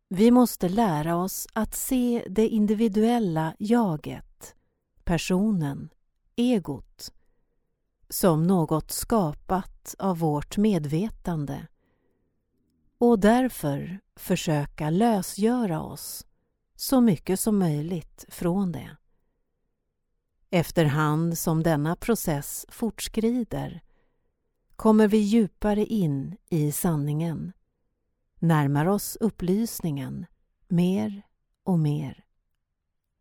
Vi måste lära oss att se det individuella jaget, personen, egot, som något skapat av vårt medvetande och därför försöka lösgöra oss så mycket som möjligt från det. Efterhand som denna process fortskrider kommer vi djupare in i sanningen, närmar oss upplysningen mer och mer.